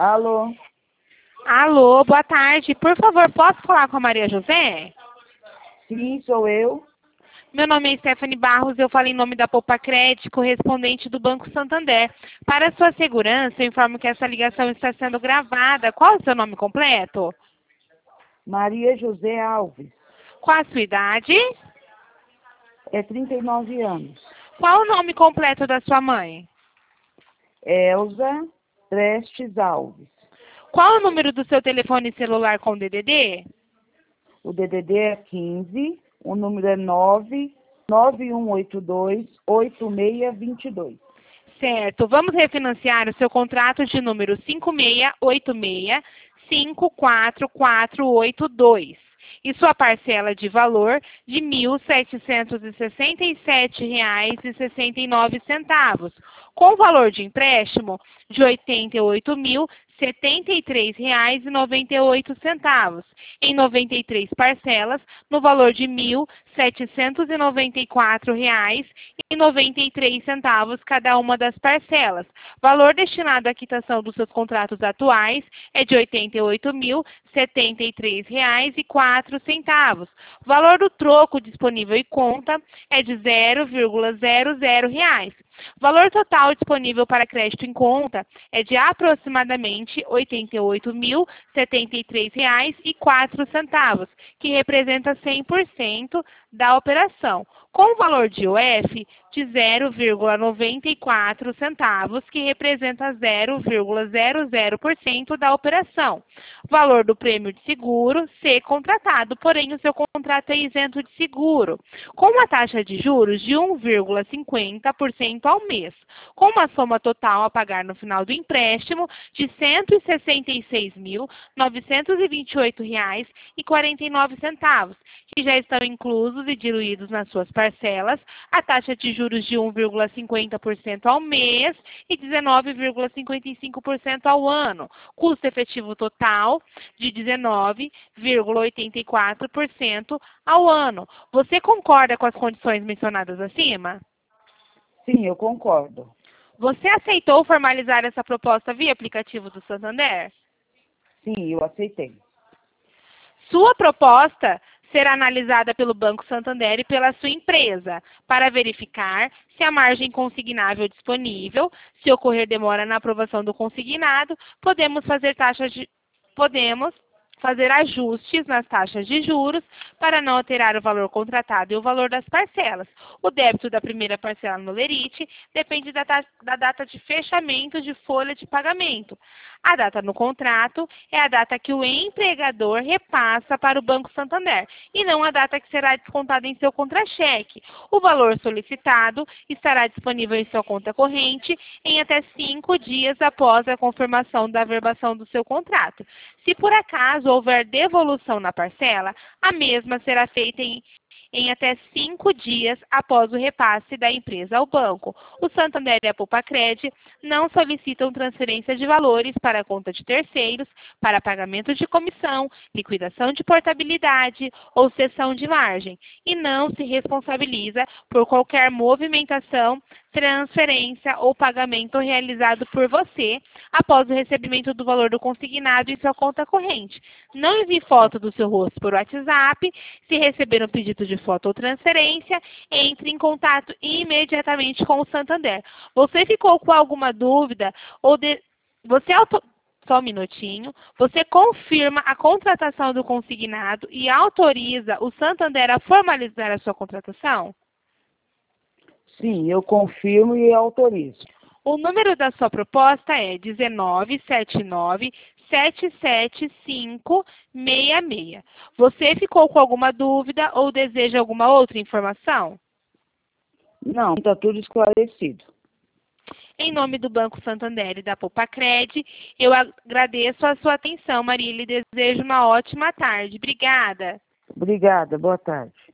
Alô? Alô, boa tarde. Por favor, posso falar com a Maria José? Sim, sou eu. Meu nome é Stephanie Barros, eu falo em nome da Poupa-Cred, correspondente do Banco Santander. Para sua segurança, eu informo que essa ligação está sendo gravada. Qual é o seu nome completo? Maria José Alves. Qual a sua idade? É 39 anos. Qual o nome completo da sua mãe? Elza Prestes Alves. Qual o número do seu telefone celular com DDD? O DDD é 15, o número é 99182-8622. Certo. Vamos refinanciar o seu contrato de número 5686-544482 e sua parcela de valor de R$ 1.767,69, com valor de empréstimo de R$ 88.073,98, em 93 parcelas, no valor de R$ 1.794,93 cada uma das parcelas. Valor destinado à quitação dos seus contratos atuais é de R$ 88.073,04. Valor do troco disponível em conta é de R$ 0,00. Valor total disponível para crédito em conta é de aproximadamente R$ 88.073,04, que representa 100% da operação, com valor de UF de 0,94 que representa 0,00% da operação. Valor do prêmio de seguro ser contratado, porém o seu contrato é isento de seguro, com uma taxa de juros de 1,50% ao mês, com uma soma total a pagar no final do empréstimo de R$ 166.928,49, que já estão inclusos e diluídos nas suas parcelas, a taxa de juros de 1,50% ao mês e 19,55% ao ano, custo efetivo total de 19,84% ao ano. Você concorda com as condições mencionadas acima? Sim, eu concordo. Você aceitou formalizar essa proposta via aplicativo do Santander? Sim, eu aceitei. Sua proposta será analisada pelo Banco Santander e pela sua empresa para verificar se a margem consignável disponível, se ocorrer demora na aprovação do consignado, podemos fazer ajustes nas taxas de juros para não alterar o valor contratado e o valor das parcelas. O débito da primeira parcela no lerite depende da data de fechamento de folha de pagamento. A data no contrato é a data que o empregador repassa para o Banco Santander e não a data que será descontada em seu contra-cheque. O valor solicitado estará disponível em sua conta corrente em até 5 dias após a confirmação da averbação do seu contrato. Se por acaso houver devolução na parcela, a mesma será feita em até 5 dias após o repasse da empresa ao banco. O Santander e a Poupa-Cred não solicitam transferência de valores para a conta de terceiros, para pagamento de comissão, liquidação de portabilidade ou cessão de margem, e não se responsabiliza por qualquer movimentação, transferência ou pagamento realizado por você após o recebimento do valor do consignado em sua conta corrente. Não envie foto do seu rosto por WhatsApp. Se receber um pedido de foto ou transferência, entre em contato imediatamente com o Santander. Você ficou com alguma dúvida Só um minutinho. Você confirma a contratação do consignado e autoriza o Santander a formalizar a sua contratação? Sim, eu confirmo e autorizo. O número da sua proposta é 1979-77566. Você ficou com alguma dúvida ou deseja alguma outra informação? Não, está tudo esclarecido. Em nome do Banco Santander e da Poupa-Cred, eu agradeço a sua atenção, Maria, e lhe desejo uma ótima tarde. Obrigada. Obrigada, boa tarde.